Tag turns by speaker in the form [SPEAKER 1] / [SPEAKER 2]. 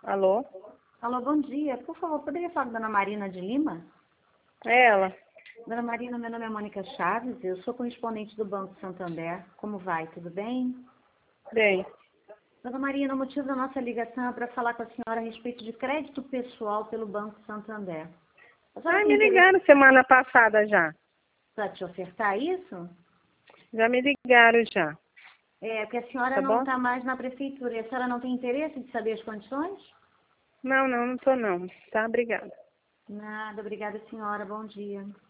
[SPEAKER 1] Alô?
[SPEAKER 2] Alô, bom dia. Por favor, poderia falar com a dona Marina de Lima?
[SPEAKER 1] É ela.
[SPEAKER 2] Dona Marina, meu nome é Mônica Chaves, eu sou correspondente do Banco Santander. Como vai? Tudo bem?
[SPEAKER 1] Bem.
[SPEAKER 2] Dona Marina, o motivo da nossa ligação é para falar com a senhora a respeito de crédito pessoal pelo Banco Santander. A senhora tem
[SPEAKER 1] Me
[SPEAKER 2] interesse
[SPEAKER 1] ligaram semana passada já.
[SPEAKER 2] para te ofertar isso?
[SPEAKER 1] Já me ligaram já.
[SPEAKER 2] É, porque a senhora
[SPEAKER 1] Tá
[SPEAKER 2] não
[SPEAKER 1] bom?
[SPEAKER 2] está mais na prefeitura. E a senhora não tem interesse de saber as condições?
[SPEAKER 1] Não tô não. Tá, obrigada.
[SPEAKER 2] Nada, obrigada, senhora. Bom dia.